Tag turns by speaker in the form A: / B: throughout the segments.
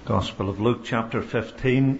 A: Gospel of Luke chapter 15.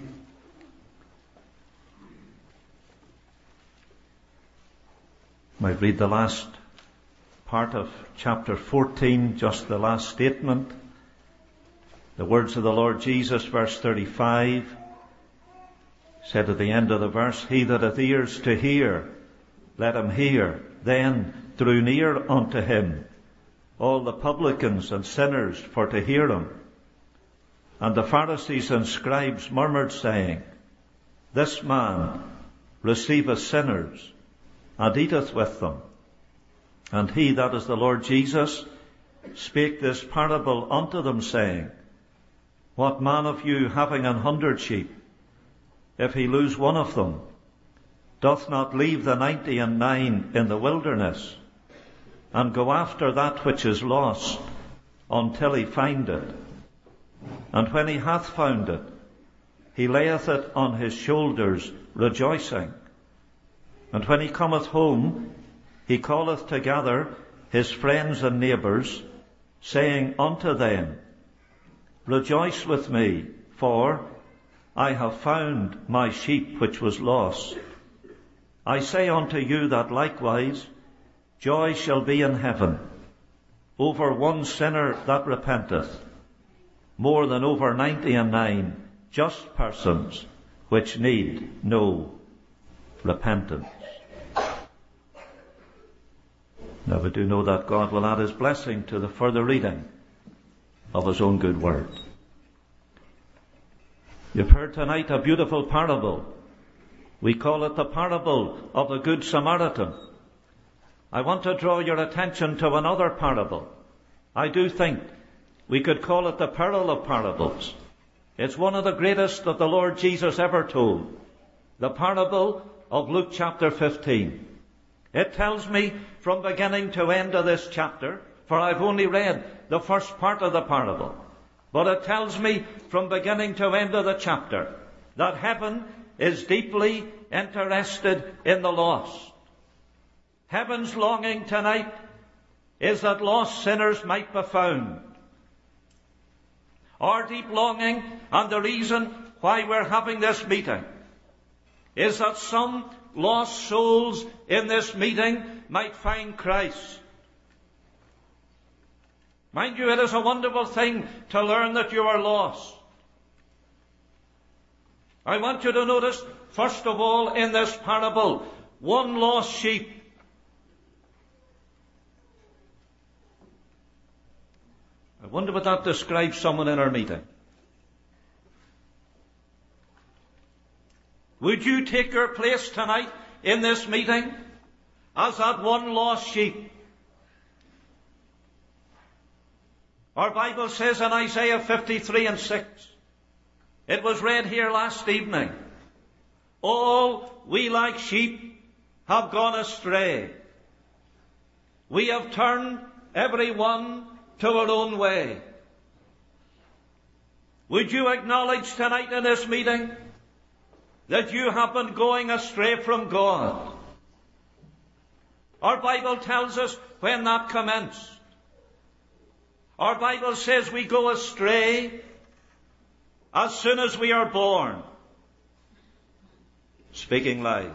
A: Might read the last part of chapter 14, just the last statement. The words of the Lord Jesus, verse 35, said at the end of the verse, "He that hath ears to hear, let him hear." Then drew near unto him all the publicans and sinners for to hear him. And the Pharisees and scribes murmured, saying, "This man receiveth sinners, and eateth with them." And he, that is the Lord Jesus, spake this parable unto them, saying, "What man of you, having 100 sheep, if he lose one of them, doth not leave the 99 in the wilderness, and go after that which is lost, until he find it? And when he hath found it, he layeth it on his shoulders, rejoicing. And when he cometh home, he calleth together his friends and neighbours, saying unto them, Rejoice with me, for I have found my sheep which was lost. I say unto you that likewise joy shall be in heaven over one sinner that repenteth, more than over 99 just persons which need no repentance." Now we do know that God will add his blessing to the further reading of his own good word. You've heard tonight a beautiful parable. We call it the parable of the Good Samaritan. I want to draw your attention to another parable. I do think we could call it the parable of parables. It's one of the greatest that the Lord Jesus ever told. The parable of Luke chapter 15. It tells me from beginning to end of this chapter, for I've only read the first part of the parable, but it tells me from beginning to end of the chapter that heaven is deeply interested in the lost. Heaven's longing tonight is that lost sinners might be found. Our deep longing, and the reason why we're having this meeting, is that some lost souls in this meeting might find Christ. Mind you, it is a wonderful thing to learn that you are lost. I want you to notice, first of all, in this parable, one lost sheep. I wonder what that describes someone in our meeting. Would you take your place tonight in this meeting as that one lost sheep? Our Bible says in Isaiah 53 and 6, it was read here last evening, "All we like sheep have gone astray. We have turned every one to our own way." Would you acknowledge tonight in this meeting that you have been going astray from God? Our Bible tells us when that commenced. Our Bible says we go astray as soon as we are born. Speaking lies.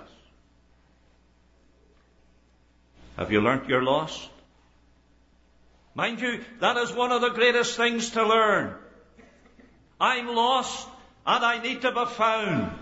A: Have you learnt you're lost? Mind you, that is one of the greatest things to learn. I'm lost and I need to be found.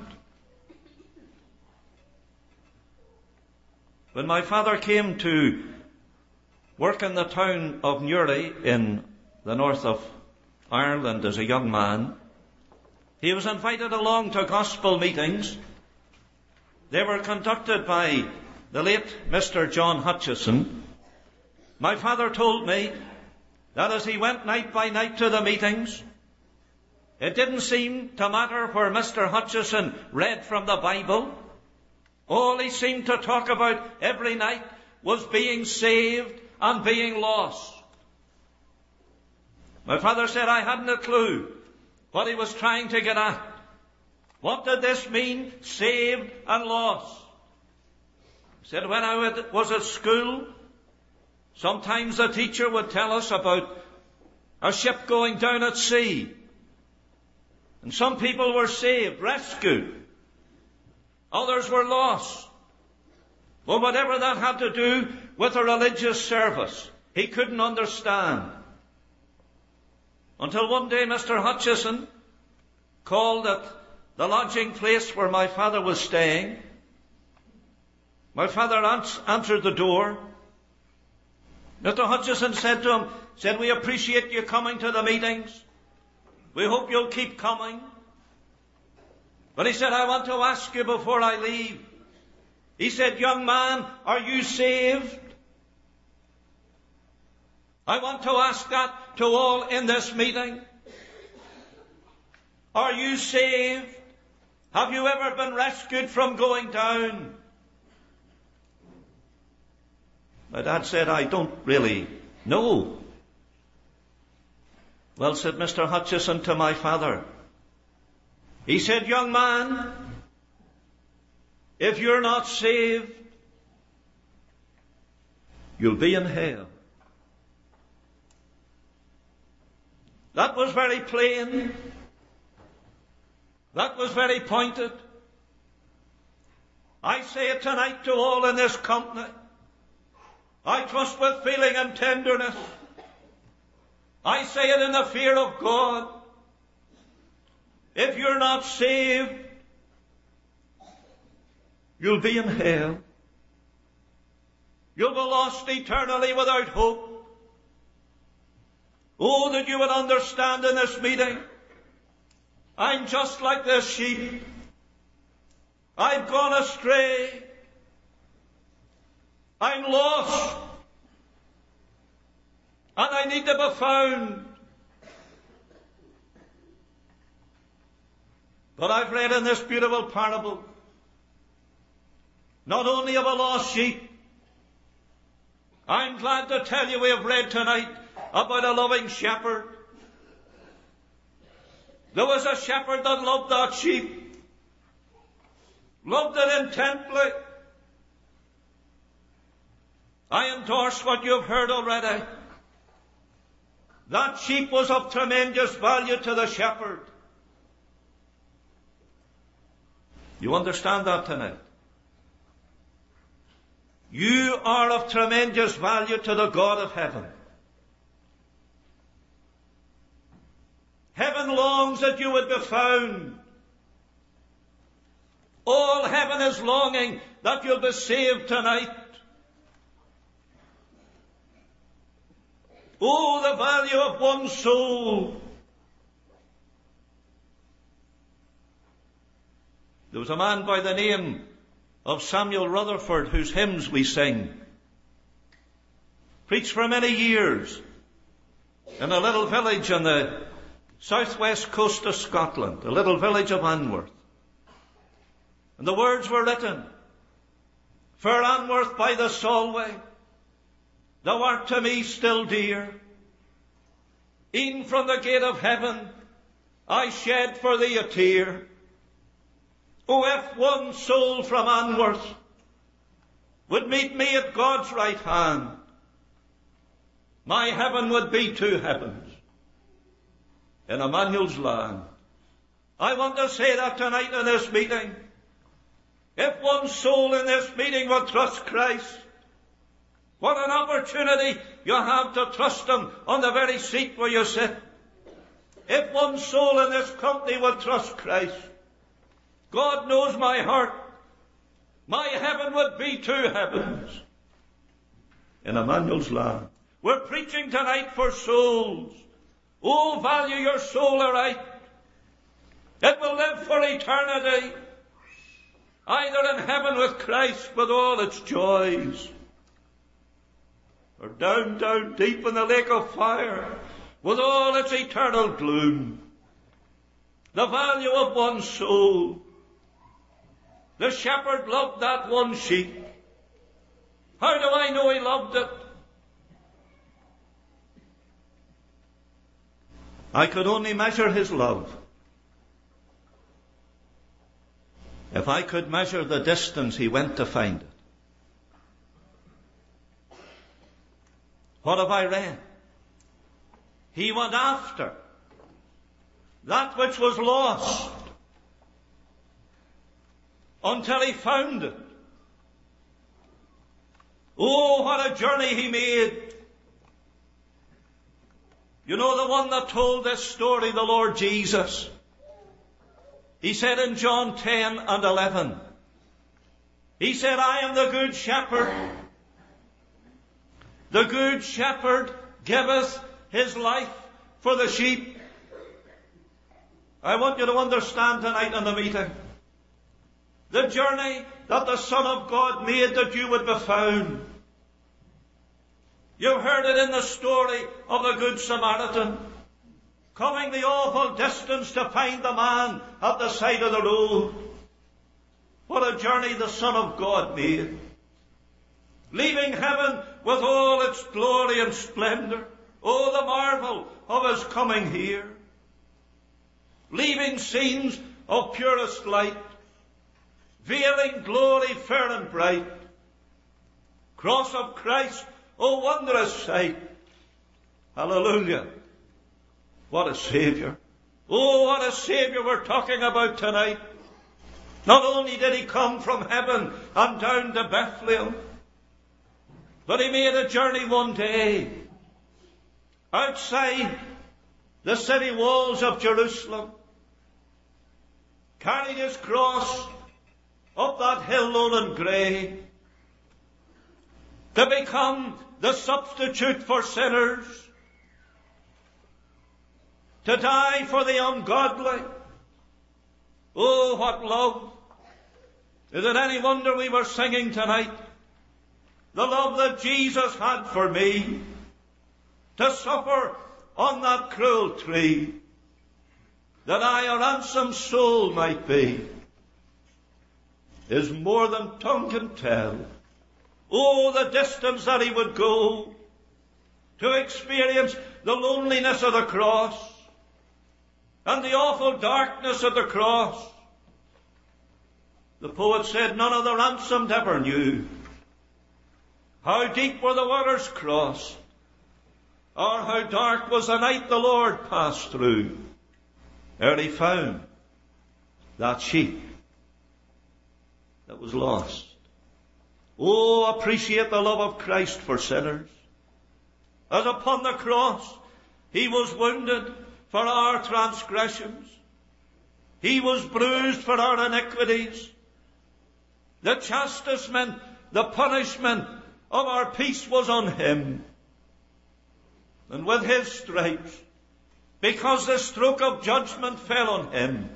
A: When my father came to work in the town of Newry in the north of Ireland as a young man, he was invited along to gospel meetings. They were conducted by the late Mr. John Hutchison. My father told me that as he went night by night to the meetings, it didn't seem to matter where Mr. Hutchison read from the Bible. All he seemed to talk about every night was being saved and being lost. My father said I hadn't a clue what he was trying to get at. What did this mean, saved and lost? He said, when I was at school, sometimes the teacher would tell us about a ship going down at sea. And some people were saved, rescued. Others were lost. Well, whatever that had to do with a religious service, he couldn't understand. Until one day Mr. Hutchison called at the lodging place where my father was staying. My father answered the door. Mr. Hutchison said to him, "We appreciate you coming to the meetings. We hope you'll keep coming. But," he said, "I want to ask you before I leave." He said, "Young man, are you saved?" I want to ask that to all in this meeting. Are you saved? Have you ever been rescued from going down? My dad said, "I don't really know." "Well," said Mr. Hutchison to my father, he said, "Young man, if you're not saved, you'll be in hell." That was very plain. That was very pointed. I say it tonight to all in this company. I trust with feeling and tenderness. I say it in the fear of God. If you're not saved, you'll be in hell. You'll be lost eternally without hope. Oh, that you would understand in this meeting, I'm just like this sheep. I've gone astray. I'm lost. And I need to be found. But I've read in this beautiful parable, not only of a lost sheep, I'm glad to tell you we have read tonight about a loving shepherd. There was a shepherd that loved that sheep, loved it intently. I endorse what you've heard already. That sheep was of tremendous value to the shepherd. You understand that tonight? You are of tremendous value to the God of heaven. Heaven longs that you would be found. All heaven is longing that you'll be saved tonight. Oh, the value of one soul. There was a man by the name of Samuel Rutherford, whose hymns we sing. Preached for many years in a little village on the southwest coast of Scotland, a little village of Anworth. And the words were written, "Fair Anworth by the Solway, thou art to me still dear. E'en from the gate of heaven, I shed for thee a tear. Oh, if one soul from Anworth would meet me at God's right hand, my heaven would be two heavens in Emmanuel's land." I want to say that tonight in this meeting. If one soul in this meeting will trust Christ, what an opportunity you have to trust Him on the very seat where you sit. If one soul in this company will trust Christ, God knows my heart, my heaven would be two heavens in Emmanuel's land. We're preaching tonight for souls. Oh, value your soul aright. It will live for eternity, either in heaven with Christ with all its joys, or down, down deep in the lake of fire with all its eternal gloom. The value of one soul. The shepherd loved that one sheep. How do I know he loved it? I could only measure his love if I could measure the distance he went to find it. What have I read? He went after that which was lost, until he found it. Oh, what a journey he made. You know the one that told this story, the Lord Jesus. He said in John 10 and 11, he said, I am the good shepherd. The good shepherd giveth his life for the sheep. I want you to understand tonight in the meeting, the journey that the Son of God made that you would be found. You've heard it in the story of the Good Samaritan, coming the awful distance to find the man at the side of the road. What a journey the Son of God made. Leaving heaven with all its glory and splendor. Oh, the marvel of his coming here. Leaving scenes of purest light. Veiling glory fair and bright. Cross of Christ, oh wondrous sight. Hallelujah. What a Saviour. Oh, what a Saviour we're talking about tonight. Not only did he come from heaven and down to Bethlehem, but he made a journey one day outside the city walls of Jerusalem, carried his cross up that hill lone and grey, to become the substitute for sinners, to die for the ungodly. Oh, what love. Is it any wonder we were singing tonight? The love that Jesus had for me, to suffer on that cruel tree, that I a ransomed soul might be, is more than tongue can tell. Oh, the distance that he would go to experience the loneliness of the cross and the awful darkness of the cross. The poet said, none of the ransomed ever knew how deep were the waters crossed, or how dark was the night the Lord passed through, ere he found that sheep that was lost. Oh, appreciate the love of Christ for sinners. As upon the cross he was wounded for our transgressions, he was bruised for our iniquities. The chastisement, the punishment of our peace was on him. And with his stripes, because the stroke of judgment fell on him,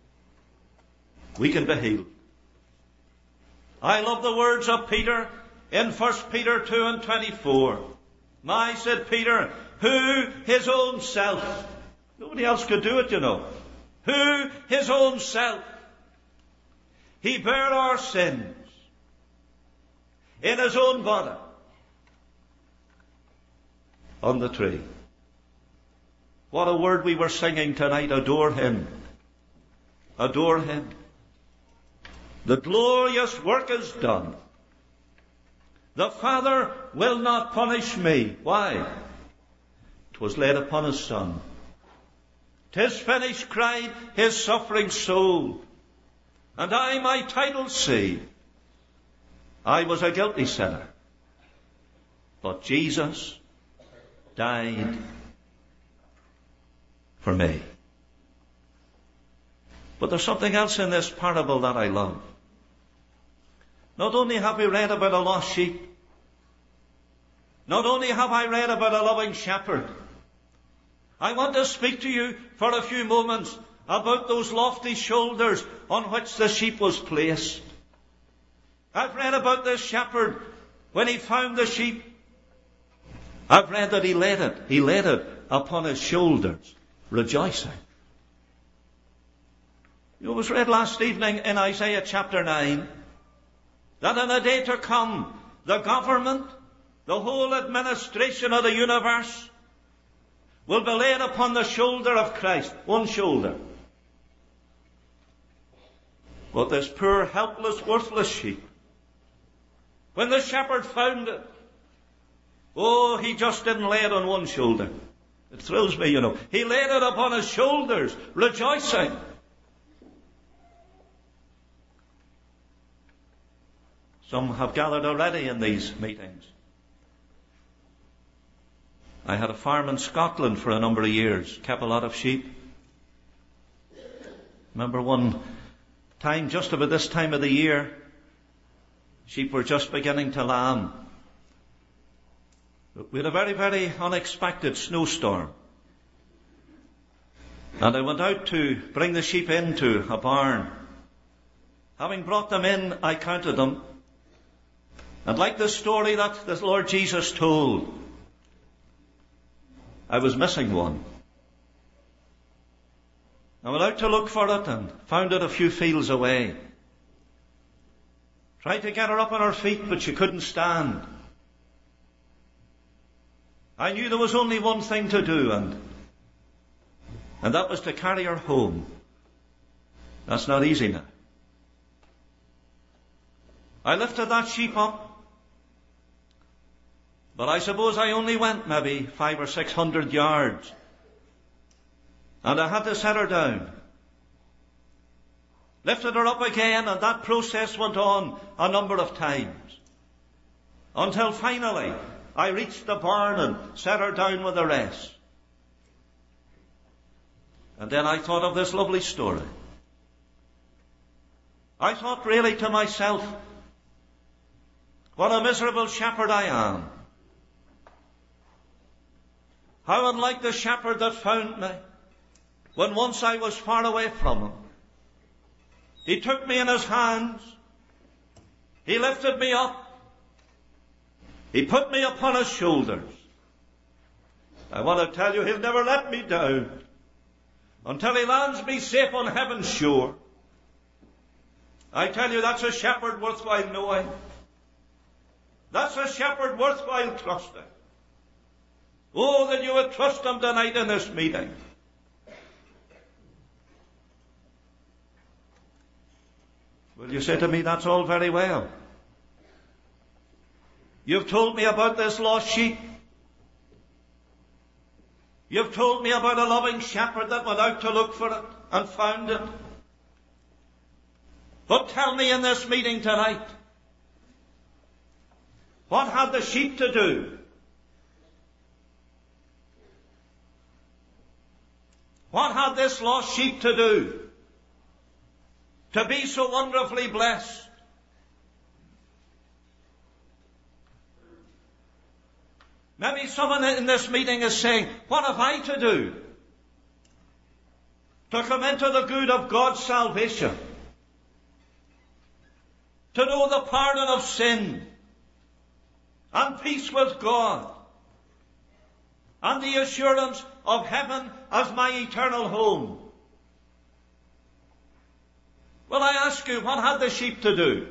A: we can be healed. I love the words of Peter in 1 Peter 2 and 24. My, said Peter, who his own self, nobody else could do it, you know, who his own self, he bare our sins in his own body on the tree. What a word we were singing tonight. Adore him. Adore him. The glorious work is done. The Father will not punish me. Why? 'Twas laid upon his Son. 'Tis finished, cried his suffering soul. And I my title see. I was a guilty sinner, but Jesus died for me. But there's something else in this parable that I love. Not only have we read about a lost sheep, not only have I read about a loving shepherd, I want to speak to you for a few moments about those lofty shoulders on which the sheep was placed. I've read about this shepherd when he found the sheep. I've read that he laid it upon his shoulders, rejoicing. It was read last evening in Isaiah chapter 9 that in a day to come, the government, the whole administration of the universe will be laid upon the shoulder of Christ, one shoulder. But this poor, helpless, worthless sheep, when the shepherd found it, oh, he just didn't lay it on one shoulder. It thrills me, you know. He laid it upon his shoulders, rejoicing. Some have gathered already in these meetings. I had a farm in Scotland for a number of years, kept a lot of sheep. Remember one time, just about this time of the year, sheep were just beginning to lamb. We had a very, very unexpected snowstorm. And I went out to bring the sheep into a barn. Having brought them in, I counted them. And like the story that the Lord Jesus told, I was missing one. I went out to look for it and found it a few fields away. Tried to get her up on her feet, but she couldn't stand. I knew there was only one thing to do, and that was to carry her home. That's not easy now. I lifted that sheep up, but I suppose I only went maybe 500 or 600 yards. And I had to set her down. Lifted her up again, and that process went on a number of times. Until finally, I reached the barn and set her down with the rest. And then I thought of this lovely story. I thought really to myself, what a miserable shepherd I am. How unlike the shepherd that found me when once I was far away from him. He took me in his hands. He lifted me up. He put me upon his shoulders. I want to tell you, he'll never let me down until he lands me safe on heaven's shore. I tell you, that's a shepherd worthwhile knowing. That's a shepherd worthwhile trusting. Oh, that you would trust him tonight in this meeting. Will you say to me, that's all very well. You've told me about this lost sheep. You've told me about a loving shepherd that went out to look for it and found it. But tell me in this meeting tonight, what had the sheep to do? What had this lost sheep to do to be so wonderfully blessed? Maybe someone in this meeting is saying, what have I to do to come into the good of God's salvation? To know the pardon of sin and peace with God and the assurance of heaven as my eternal home. Well, I ask you, what had the sheep to do?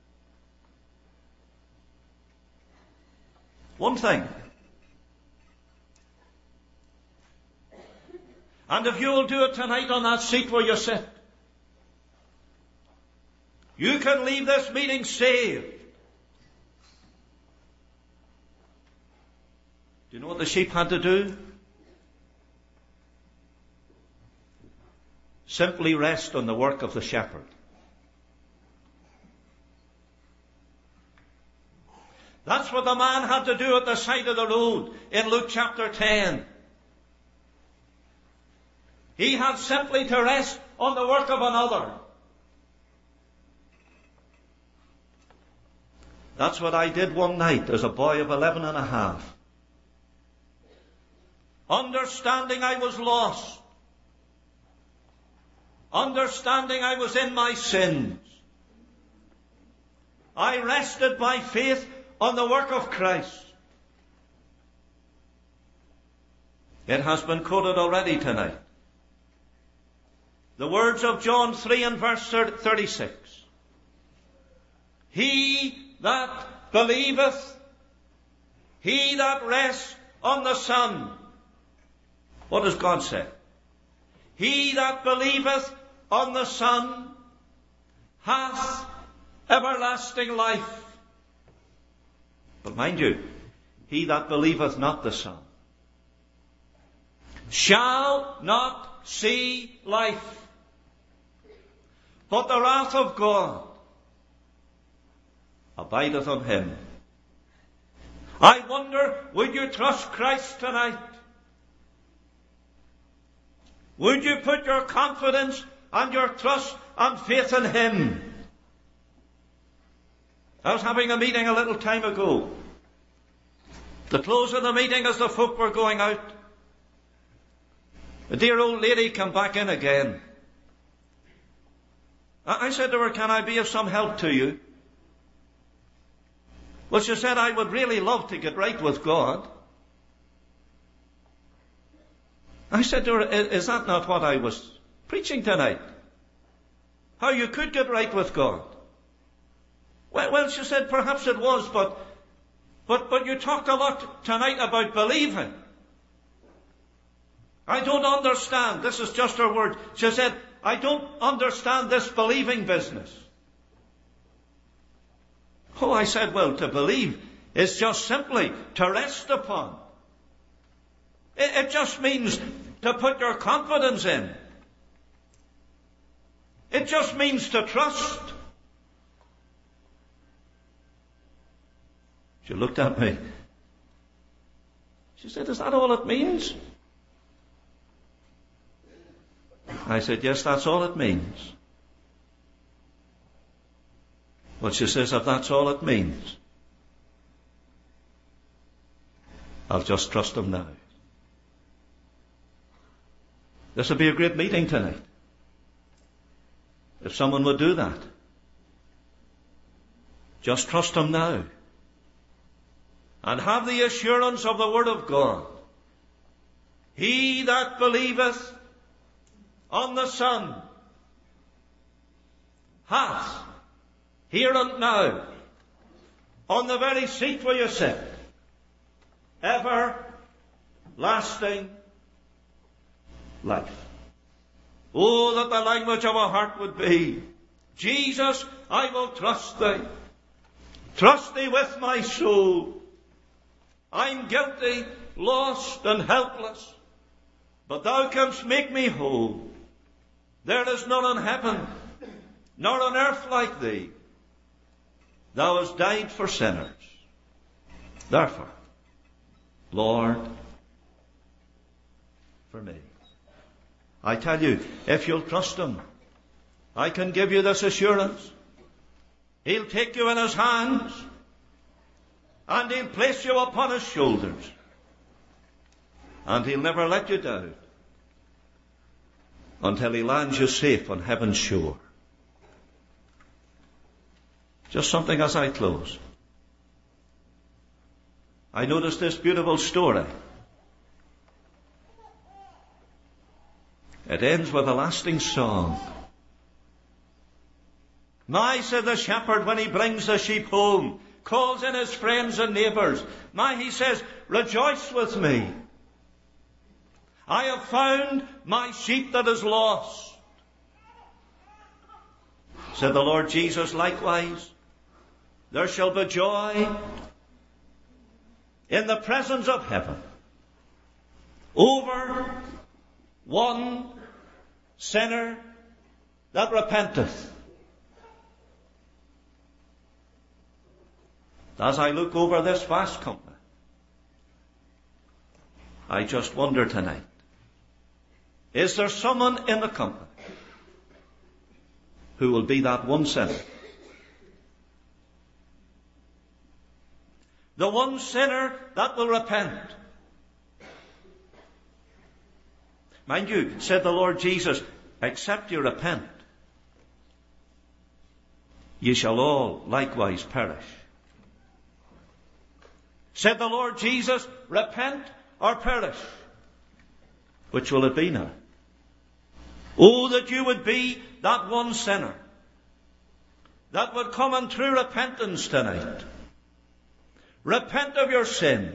A: One thing. And if you'll do it tonight on that seat where you sit, you can leave this meeting saved. Do you know what the sheep had to do? Simply rest on the work of the shepherd. That's what the man had to do at the side of the road in Luke chapter 10. He had simply to rest on the work of another. That's what I did one night as a boy of 11 and a half. Understanding I was lost. Understanding I was in my sins. I rested by faith on the work of Christ. It has been quoted already tonight. The words of John 3 and verse 36. He that believeth, he that rests on the Son. What does God say? He that believeth on the Son hath everlasting life. But mind you, he that believeth not the Son shall not see life, but the wrath of God abideth on him. I wonder, would you trust Christ tonight? Would you put your confidence and your trust and faith in him? I was having a meeting a little time ago. The close of the meeting, as the folk were going out, a dear old lady came back in again. I said to her, can I be of some help to you? Well, she said, I would really love to get right with God. I said to her, is that not what I was preaching tonight? How you could get right with God? Well, she said, perhaps it was, but you talked a lot tonight about believing. I don't understand. This is just her word. She said, I don't understand this believing business. Oh, I said, well, to believe is just simply to rest upon. It just means to put your confidence in. It just means to trust. She looked at me. She said, is that all it means? I said, yes, that's all it means. Well, she says, if that's all it means, I'll just trust him now. This would be a great meeting tonight, if someone would do that. Just trust him now. And have the assurance of the Word of God. He that believeth on the Son hath, here and now, on the very seat where you sit, everlasting life. Oh, that the language of our heart would be, Jesus, I will trust thee. Trust thee with my soul. I'm guilty, lost and helpless, but thou canst make me whole. There is none in heaven, nor on earth like thee. Thou hast died for sinners. Therefore, Lord, for me. I tell you, if you'll trust him, I can give you this assurance. He'll take you in his hands, and he'll place you upon his shoulders, and he'll never let you down until he lands you safe on heaven's shore. Just something as I close. I noticed this beautiful story. It ends with a lasting song. My, said the shepherd when he brings the sheep home, calls in his friends and neighbours. My, he says, rejoice with me. I have found my sheep that is lost. Said the Lord Jesus, likewise, there shall be joy in the presence of heaven over one sinner that repenteth. As I look over this vast company, I just wonder tonight, is there someone in the company who will be that one sinner? The one sinner that will repent. Mind you, said the Lord Jesus, except you repent, ye shall all likewise perish. Said the Lord Jesus, repent or perish. Which will it be now? Oh, that you would be that one sinner that would come in true repentance tonight. Repent of your sin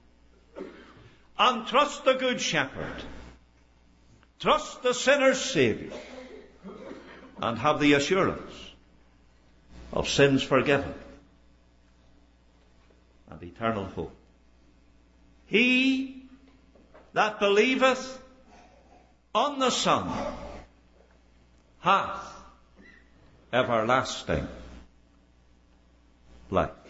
A: and trust the Good Shepherd. Trust the sinner's Saviour and have the assurance of sins forgiven and eternal hope. He that believeth on the Son hath everlasting life.